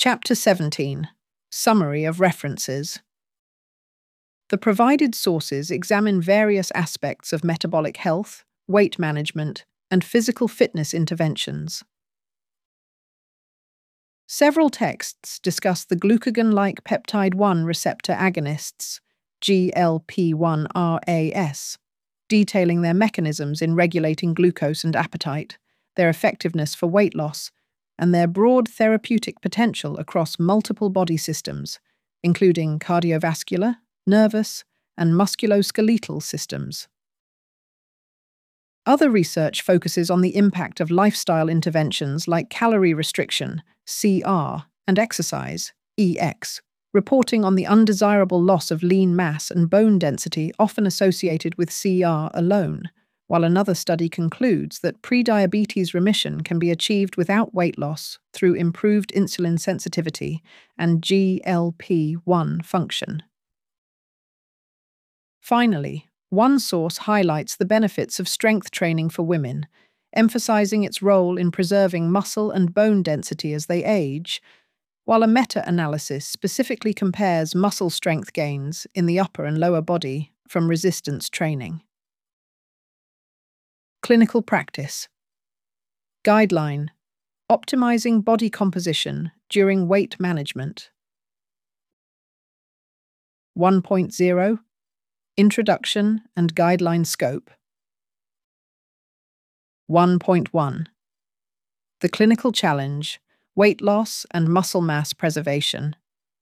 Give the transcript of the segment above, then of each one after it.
Chapter 17. Summary of references. The provided sources examine various aspects of metabolic health, weight management, and physical fitness interventions. Several texts discuss the glucagon-like peptide-1 receptor agonists, GLP-1RAS, detailing their mechanisms in regulating glucose and appetite, their effectiveness for weight loss, and their broad therapeutic potential across multiple body systems, including cardiovascular, nervous, and musculoskeletal systems. Other research focuses on the impact of lifestyle interventions like calorie restriction, CR, and exercise, EX, reporting on the undesirable loss of lean mass and bone density often associated with CR alone, while another study concludes that prediabetes remission can be achieved without weight loss through improved insulin sensitivity and GLP-1 function. Finally, one source highlights the benefits of strength training for women, emphasizing its role in preserving muscle and bone density as they age, while a meta-analysis specifically compares muscle strength gains in the upper and lower body from resistance training. Clinical practice. Guideline: optimizing body composition during weight management. 1.0 Introduction and Guideline Scope. 1.1 The Clinical Challenge: Weight Loss and Muscle Mass Preservation.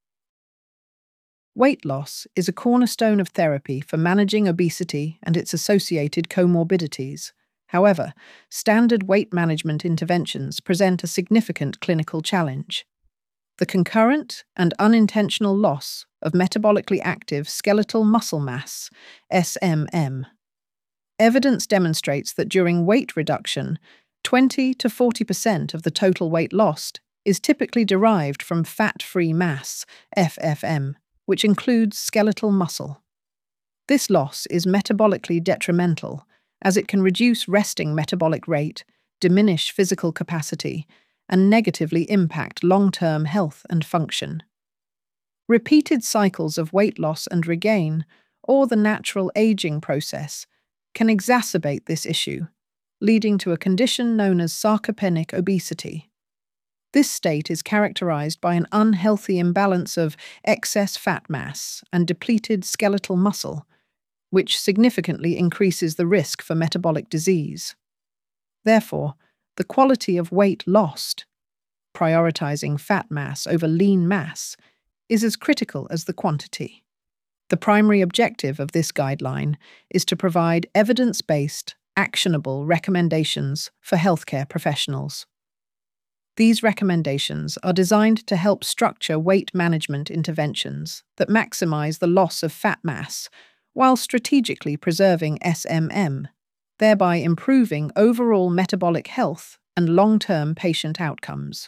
Weight loss is a cornerstone of therapy for managing obesity and its associated comorbidities. However, standard weight management interventions present a significant clinical challenge: the concurrent and unintentional loss of metabolically active skeletal muscle mass, SMM. Evidence demonstrates that during weight reduction, 20 to 40% of the total weight lost is typically derived from fat-free mass, FFM, which includes skeletal muscle. This loss is metabolically detrimental, as it can reduce resting metabolic rate, diminish physical capacity, and negatively impact long-term health and function. Repeated cycles of weight loss and regain, or the natural aging process, can exacerbate this issue, leading to a condition known as sarcopenic obesity. This state is characterized by an unhealthy imbalance of excess fat mass and depleted skeletal muscle, which significantly increases the risk for metabolic disease. Therefore, the quality of weight lost, prioritizing fat mass over lean mass, is as critical as the quantity. The primary objective of this guideline is to provide evidence-based, actionable recommendations for healthcare professionals. These recommendations are designed to help structure weight management interventions that maximize the loss of fat mass while strategically preserving SMM, thereby improving overall metabolic health and long-term patient outcomes.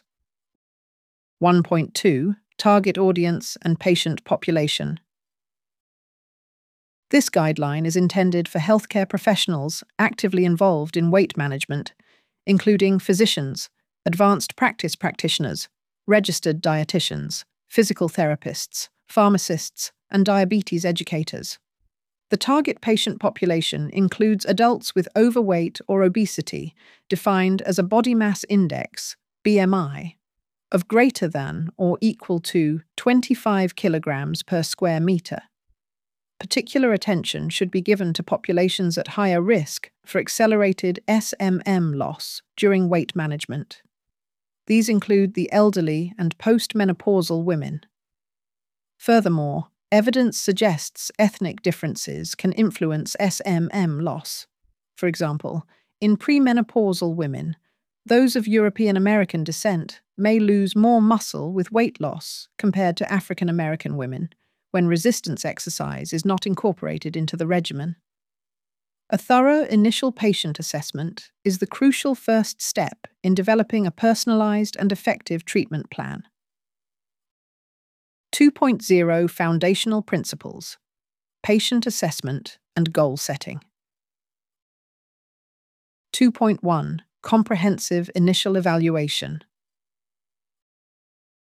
1.2 Target Audience and Patient Population. This guideline is intended for healthcare professionals actively involved in weight management, including physicians, advanced practice practitioners, registered dietitians, physical therapists, pharmacists, and diabetes educators. The target patient population includes adults with overweight or obesity, defined as a body mass index, BMI, of greater than or equal to 25 kilograms per square meter. Particular attention should be given to populations at higher risk for accelerated SMM loss during weight management. These include the elderly and postmenopausal women. Furthermore, evidence suggests ethnic differences can influence SMM loss. For example, in premenopausal women, those of European American descent may lose more muscle with weight loss compared to African American women when resistance exercise is not incorporated into the regimen. A thorough initial patient assessment is the crucial first step in developing a personalized and effective treatment plan. 2.0 Foundational Principles: Patient Assessment and Goal Setting. 2.1 Comprehensive Initial Evaluation.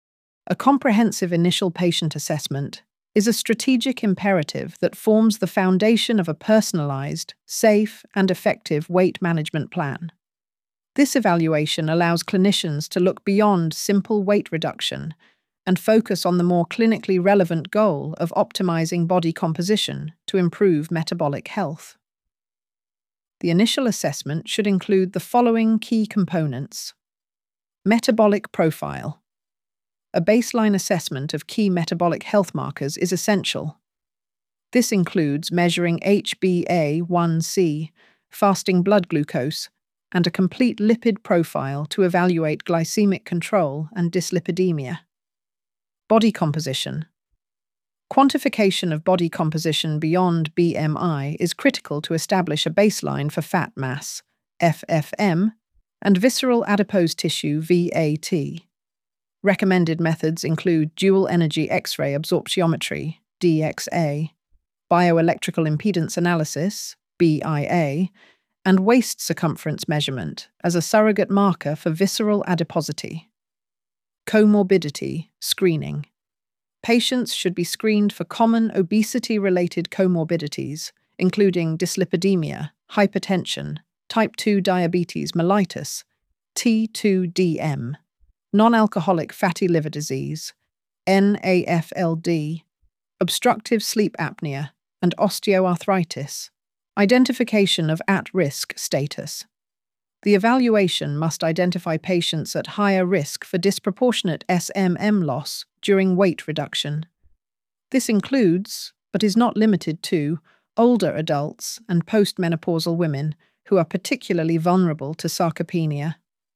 A comprehensive initial patient assessment is a strategic imperative that forms the foundation of a personalized, safe, and effective weight management plan. This evaluation allows clinicians to look beyond simple weight reduction and focus on the more clinically relevant goal of optimizing body composition to improve metabolic health. The initial assessment should include the following key components. Metabolic profile. A baseline assessment of key metabolic health markers is essential. This includes measuring HbA1c, fasting blood glucose, and a complete lipid profile to evaluate glycemic control and dyslipidemia. Body composition. Quantification of body composition beyond BMI is critical to establish a baseline for fat mass, FFM, and visceral adipose tissue, VAT. Recommended methods include dual energy X-ray absorptiometry, DXA, bioelectrical impedance analysis, BIA, and waist circumference measurement as a surrogate marker for visceral adiposity. Comorbidity screening. Patients should be screened for common obesity-related comorbidities, including dyslipidemia, hypertension, type 2 diabetes mellitus, T2DM, non-alcoholic fatty liver disease, NAFLD, obstructive sleep apnea, and osteoarthritis. Identification of at-risk status. The evaluation must identify patients at higher risk for disproportionate SMM loss during weight reduction. This includes, but is not limited to, older adults and postmenopausal women who are particularly vulnerable to sarcopenia.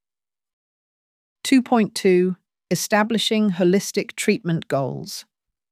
2.2. Establishing holistic treatment goals.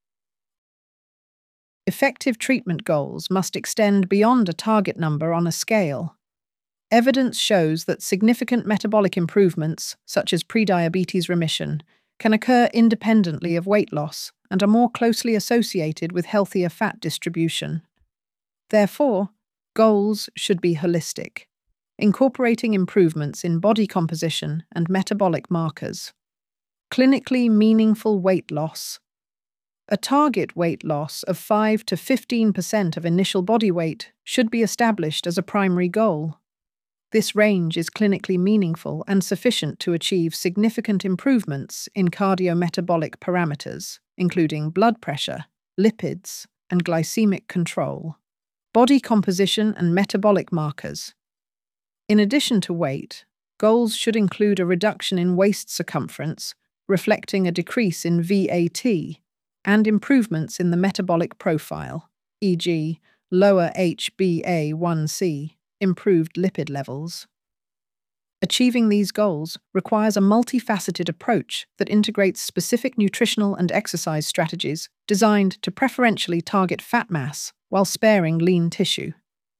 Effective treatment goals must extend beyond a target number on a scale. Evidence shows that significant metabolic improvements, such as prediabetes remission, can occur independently of weight loss and are more closely associated with healthier fat distribution. Therefore, goals should be holistic, incorporating improvements in body composition and metabolic markers. Clinically meaningful weight loss. A target weight loss of 5 to 15% of initial body weight should be established as a primary goal. This range is clinically meaningful and sufficient to achieve significant improvements in cardiometabolic parameters, including blood pressure, lipids, and glycemic control. Body composition and metabolic markers. In addition to weight, goals should include a reduction in waist circumference, reflecting a decrease in VAT, and improvements in the metabolic profile, e.g., lower HbA1c, improved lipid levels. Achieving these goals requires a multifaceted approach that integrates specific nutritional and exercise strategies designed to preferentially target fat mass while sparing lean tissue.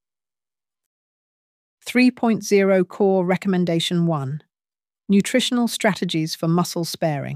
3.0 Core Recommendation 1. Nutritional Strategies for Muscle Sparing.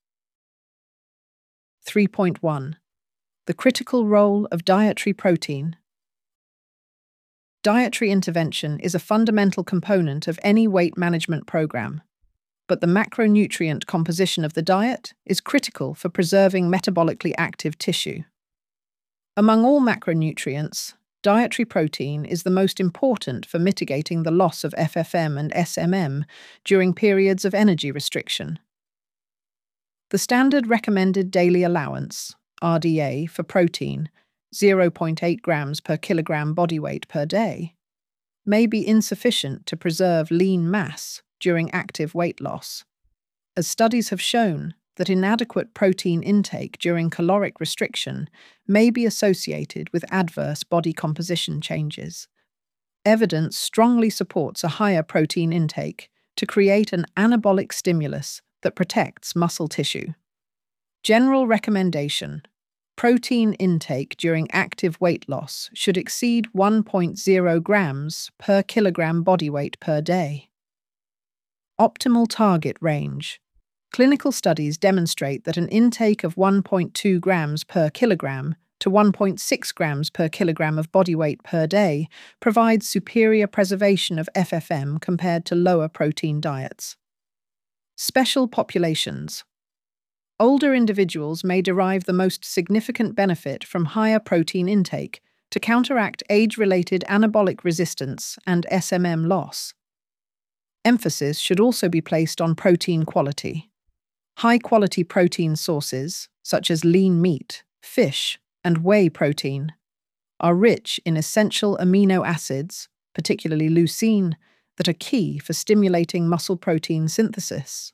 3.1. The critical role of dietary protein. Dietary intervention is a fundamental component of any weight management program, but the macronutrient composition of the diet is critical for preserving metabolically active tissue. Among all macronutrients, dietary protein is the most important for mitigating the loss of FFM and SMM during periods of energy restriction. The standard recommended daily allowance, RDA, for protein, 0.8 grams per kilogram body weight per day, may be insufficient to preserve lean mass during active weight loss, as studies have shown that inadequate protein intake during caloric restriction may be associated with adverse body composition changes. Evidence strongly supports a higher protein intake to create an anabolic stimulus that protects muscle tissue. General recommendation: protein intake during active weight loss should exceed 1.0 grams per kilogram body weight per day. Optimal target range. Clinical studies demonstrate that an intake of 1.2 grams per kilogram to 1.6 grams per kilogram of body weight per day provides superior preservation of FFM compared to lower protein diets. Special populations. Older individuals may derive the most significant benefit from higher protein intake to counteract age-related anabolic resistance and SMM loss. Emphasis should also be placed on protein quality. High-quality protein sources, such as lean meat, fish, and whey protein, are rich in essential amino acids, particularly leucine, that are key for stimulating muscle protein synthesis.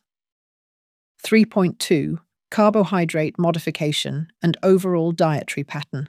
3.2. Carbohydrate modification and overall dietary pattern.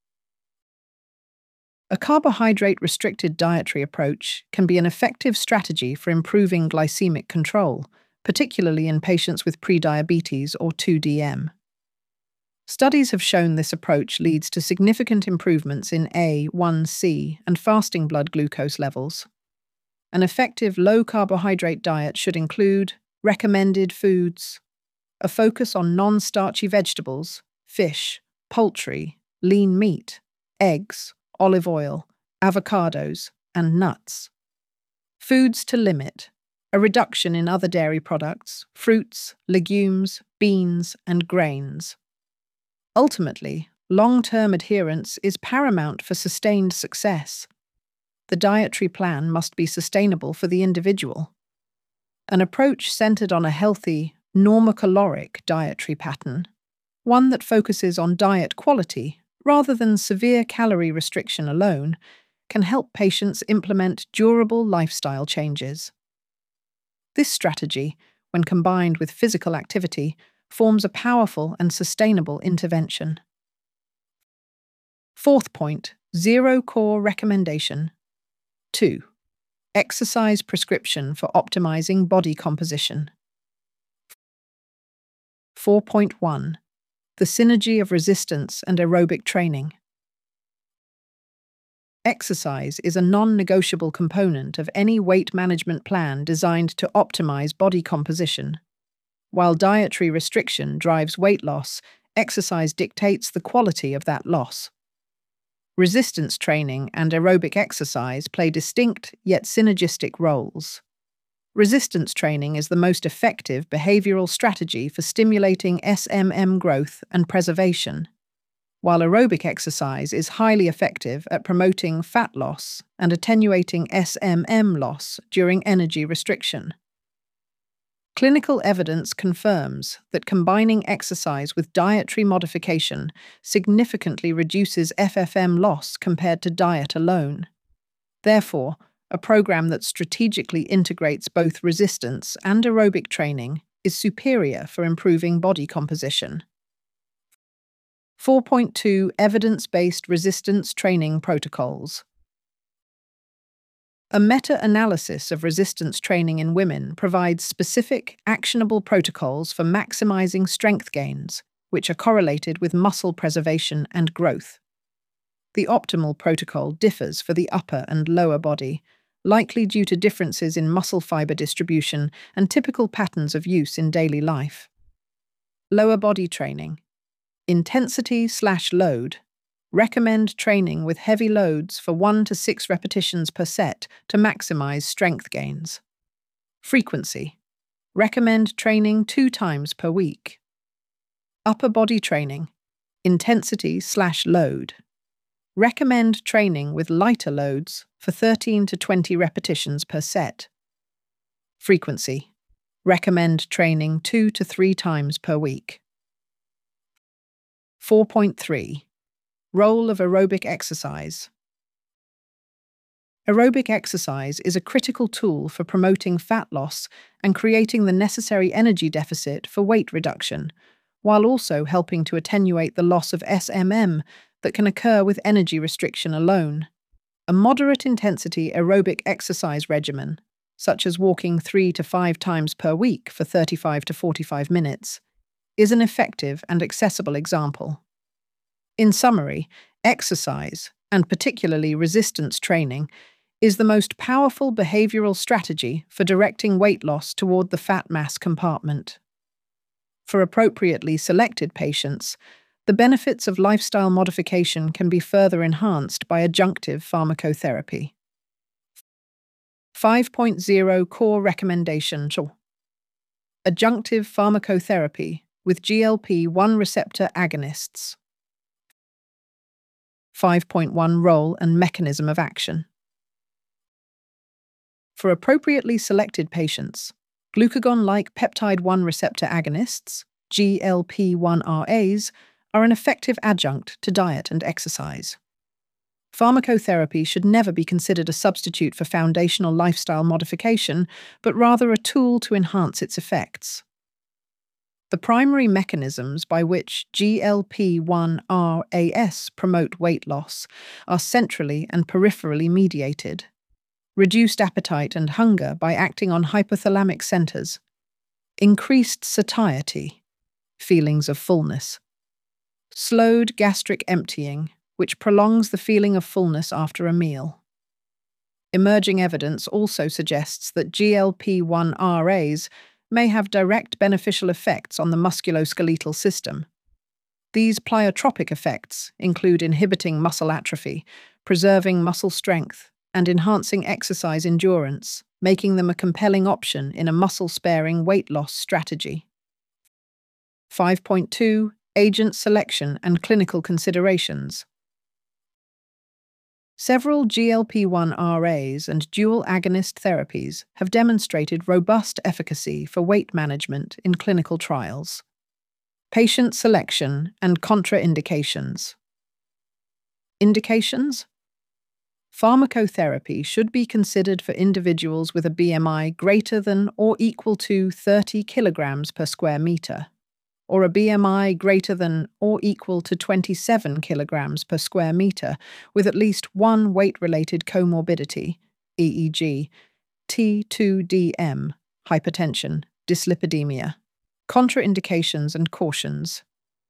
A carbohydrate-restricted dietary approach can be an effective strategy for improving glycemic control, particularly in patients with prediabetes or 2DM. Studies have shown this approach leads to significant improvements in A1C and fasting blood glucose levels. An effective low-carbohydrate diet should include recommended foods, a focus on non-starchy vegetables, fish, poultry, lean meat, eggs, olive oil, avocados, and nuts. Foods to limit: a reduction in other dairy products, fruits, legumes, beans, and grains. Ultimately, long-term adherence is paramount for sustained success. The dietary plan must be sustainable for the individual. An approach centered on a healthy, normocaloric dietary pattern, one that focuses on diet quality rather than severe calorie restriction alone, can help patients implement durable lifestyle changes. This strategy, when combined with physical activity, forms a powerful and sustainable intervention. Fourth point, zero core recommendation. 2. Exercise prescription for optimizing body composition. 4.1. The synergy of resistance and aerobic training. Exercise is a non-negotiable component of any weight management plan designed to optimize body composition. While dietary restriction drives weight loss, exercise dictates the quality of that loss. Resistance training and aerobic exercise play distinct yet synergistic roles. Resistance training is the most effective behavioral strategy for stimulating SMM growth and preservation, while aerobic exercise is highly effective at promoting fat loss and attenuating SMM loss during energy restriction. Clinical evidence confirms that combining exercise with dietary modification significantly reduces FFM loss compared to diet alone. Therefore, a program that strategically integrates both resistance and aerobic training is superior for improving body composition. 4.2. Evidence-based resistance training protocols. A meta-analysis of resistance training in women provides specific, actionable protocols for maximizing strength gains, which are correlated with muscle preservation and growth. The optimal protocol differs for the upper and lower body, likely due to differences in muscle fiber distribution and typical patterns of use in daily life. Lower body training. Intensity/load. Recommend training with heavy loads for 1 to 6 repetitions per set to maximize strength gains. Frequency. Recommend training 2 times per week. Upper body training. Intensity/load. Recommend training with lighter loads for 13 to 20 repetitions per set. Frequency. Recommend training 2 to 3 times per week. 4.3. Role of aerobic exercise. Aerobic exercise is a critical tool for promoting fat loss and creating the necessary energy deficit for weight reduction, while also helping to attenuate the loss of SMM that can occur with energy restriction alone. A moderate-intensity aerobic exercise regimen, such as walking 3 to 5 times per week for 35 to 45 minutes, is an effective and accessible example. In summary, exercise, and particularly resistance training, is the most powerful behavioral strategy for directing weight loss toward the fat mass compartment. For appropriately selected patients, the benefits of lifestyle modification can be further enhanced by adjunctive pharmacotherapy. 5.0 Core recommendation. Adjunctive pharmacotherapy with GLP-1 receptor agonists. 5.1 Role and mechanism of action. For appropriately selected patients, glucagon-like peptide-1 receptor agonists, GLP-1RAs, are an effective adjunct to diet and exercise. Pharmacotherapy should never be considered a substitute for foundational lifestyle modification, but rather a tool to enhance its effects. The primary mechanisms by which GLP-1RAs promote weight loss are centrally and peripherally mediated. Reduced appetite and hunger by acting on hypothalamic centers. Increased satiety, feelings of fullness. Slowed gastric emptying, which prolongs the feeling of fullness after a meal. Emerging evidence also suggests that GLP-1RAs may have direct beneficial effects on the musculoskeletal system. These pleiotropic effects include inhibiting muscle atrophy, preserving muscle strength, and enhancing exercise endurance, making them a compelling option in a muscle-sparing weight loss strategy. 5.2 Agent selection and clinical considerations. Several GLP-1RAs and dual agonist therapies have demonstrated robust efficacy for weight management in clinical trials. Patient selection and contraindications. Indications? Pharmacotherapy should be considered for individuals with a BMI greater than or equal to 30 kilograms per square meter, or a BMI greater than or equal to 27 kilograms per square meter with at least one weight-related comorbidity, e.g., T2DM, hypertension, dyslipidemia. Contraindications and cautions.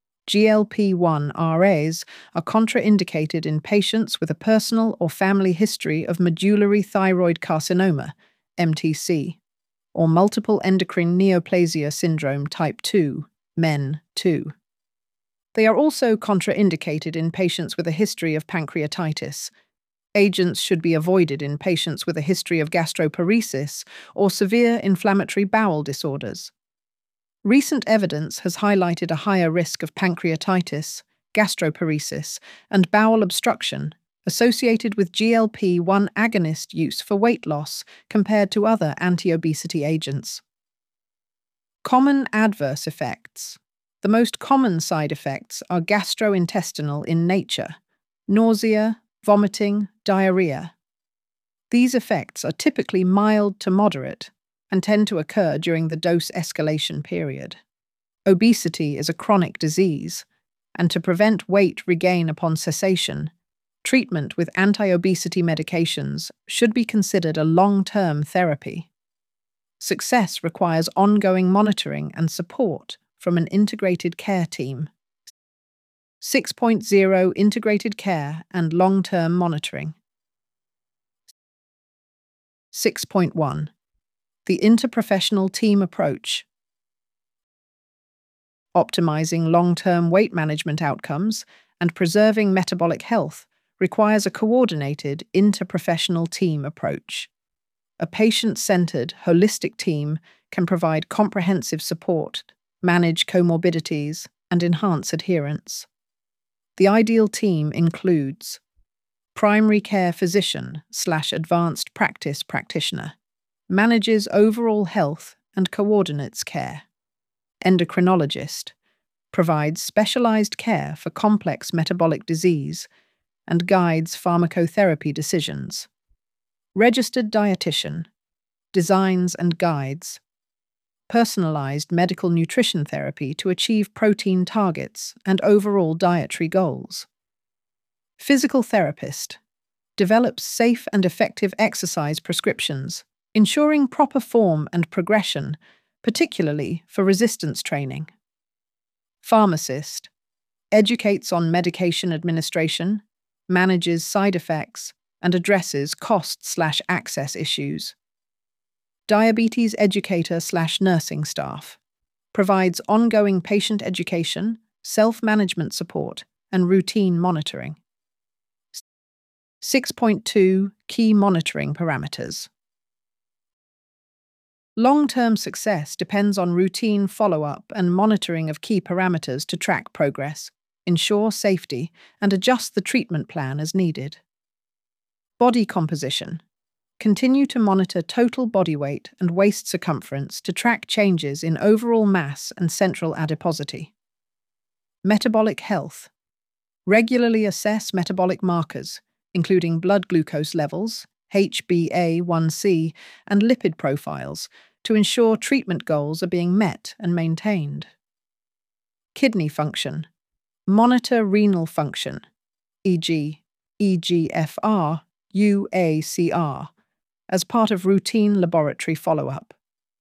GLP-1RAs are contraindicated in patients with a personal or family history of medullary thyroid carcinoma, MTC, or multiple endocrine neoplasia syndrome type 2, MEN 2. They are also contraindicated in patients with a history of pancreatitis. Agents should be avoided in patients with a history of gastroparesis or severe inflammatory bowel disorders. Recent evidence has highlighted a higher risk of pancreatitis, gastroparesis, and bowel obstruction associated with GLP-1 agonist use for weight loss compared to other anti-obesity agents. Common adverse effects. The most common side effects are gastrointestinal in nature: nausea, vomiting, diarrhea. These effects are typically mild to moderate and tend to occur during the dose escalation period. Obesity is a chronic disease, and to prevent weight regain upon cessation, treatment with anti-obesity medications should be considered a long-term therapy. Success requires ongoing monitoring and support from an integrated care team. 6.0 Integrated care and long-term monitoring. 6.1 The interprofessional team approach. Optimizing long-term weight management outcomes and preserving metabolic health requires a coordinated interprofessional team approach. A patient-centered, holistic team can provide comprehensive support, manage comorbidities, and enhance adherence. The ideal team includes primary care physician/advanced practice practitioner, manages overall health and coordinates care. Endocrinologist, provides specialized care for complex metabolic disease and guides pharmacotherapy decisions. Registered dietitian, designs and guides personalized medical nutrition therapy to achieve protein targets and overall dietary goals. Physical therapist, develops safe and effective exercise prescriptions, ensuring proper form and progression, particularly for resistance training. Pharmacist, educates on medication administration, manages side effects, and addresses cost/access issues. Diabetes educator/nursing staff, provides ongoing patient education, self-management support, and routine monitoring. 6.2 Key monitoring parameters. Long-term success depends on routine follow-up and monitoring of key parameters to track progress, ensure safety, and adjust the treatment plan as needed. Body composition. Continue to monitor total body weight and waist circumference to track changes in overall mass and central adiposity. Metabolic health. Regularly assess metabolic markers, including blood glucose levels, HbA1c, and lipid profiles, to ensure treatment goals are being met and maintained. Kidney function. Monitor renal function, e.g., EGFR, UACR, as part of routine laboratory follow-up.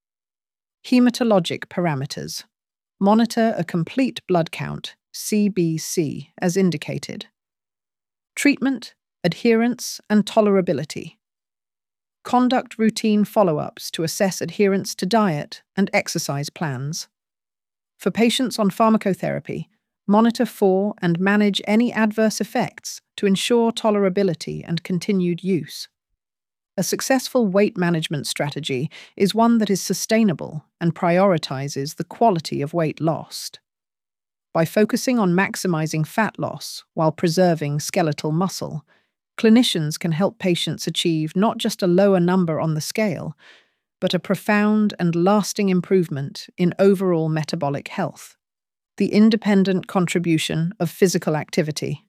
Hematologic parameters. Monitor a complete blood count, CBC, as indicated. Treatment, adherence, and tolerability. Conduct routine follow-ups to assess adherence to diet and exercise plans. For patients on pharmacotherapy, monitor for and manage any adverse effects to ensure tolerability and continued use. A successful weight management strategy is one that is sustainable and prioritizes the quality of weight lost. By focusing on maximizing fat loss while preserving skeletal muscle, clinicians can help patients achieve not just a lower number on the scale, but a profound and lasting improvement in overall metabolic health. The independent contribution of physical activity.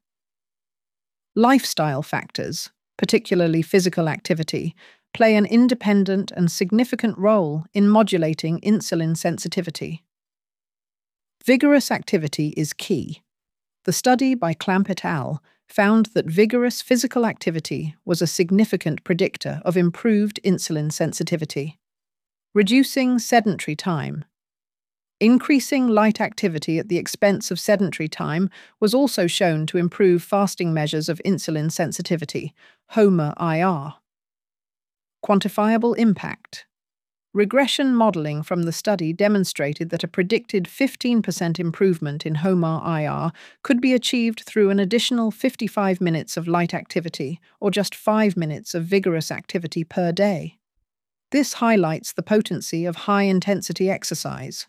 Lifestyle factors, particularly physical activity, play an independent and significant role in modulating insulin sensitivity. Vigorous activity is key. The study by Clamp et al. Found that vigorous physical activity was a significant predictor of improved insulin sensitivity. Reducing sedentary time. Increasing light activity at the expense of sedentary time was also shown to improve fasting measures of insulin sensitivity, HOMA-IR. Quantifiable impact. Regression modeling from the study demonstrated that a predicted 15% improvement in HOMA-IR could be achieved through an additional 55 minutes of light activity or just 5 minutes of vigorous activity per day. This highlights the potency of high-intensity exercise.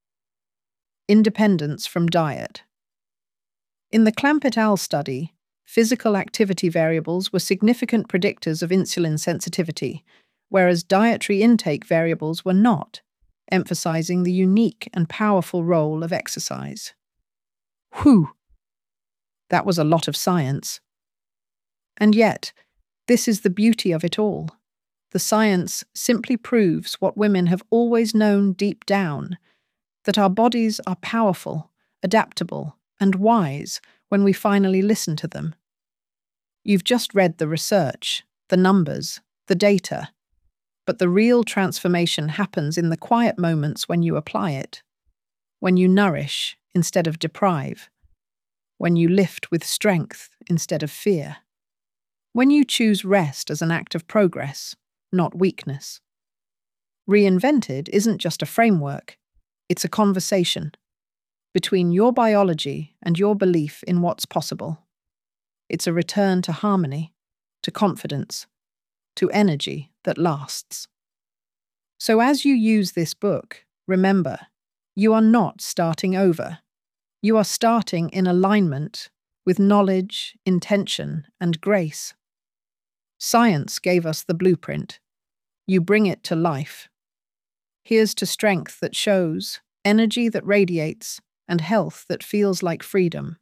Independence from diet. In the Clamp et al. Study, physical activity variables were significant predictors of insulin sensitivity, whereas dietary intake variables were not, emphasizing the unique and powerful role of exercise. Whew! That was a lot of science. And yet, this is the beauty of it all. The science simply proves what women have always known deep down, that our bodies are powerful, adaptable, and wise when we finally listen to them. You've just read the research, the numbers, the data, but the real transformation happens in the quiet moments when you apply it, when you nourish instead of deprive, when you lift with strength instead of fear, when you choose rest as an act of progress, not weakness. Reinvented isn't just a framework, it's a conversation between your biology and your belief in what's possible. It's a return to harmony, to confidence, to energy that lasts. So as you use this book, remember, you are not starting over. You are starting in alignment with knowledge, intention, and grace. Science gave us the blueprint. You bring it to life. Here's to strength that shows, energy that radiates, and health that feels like freedom.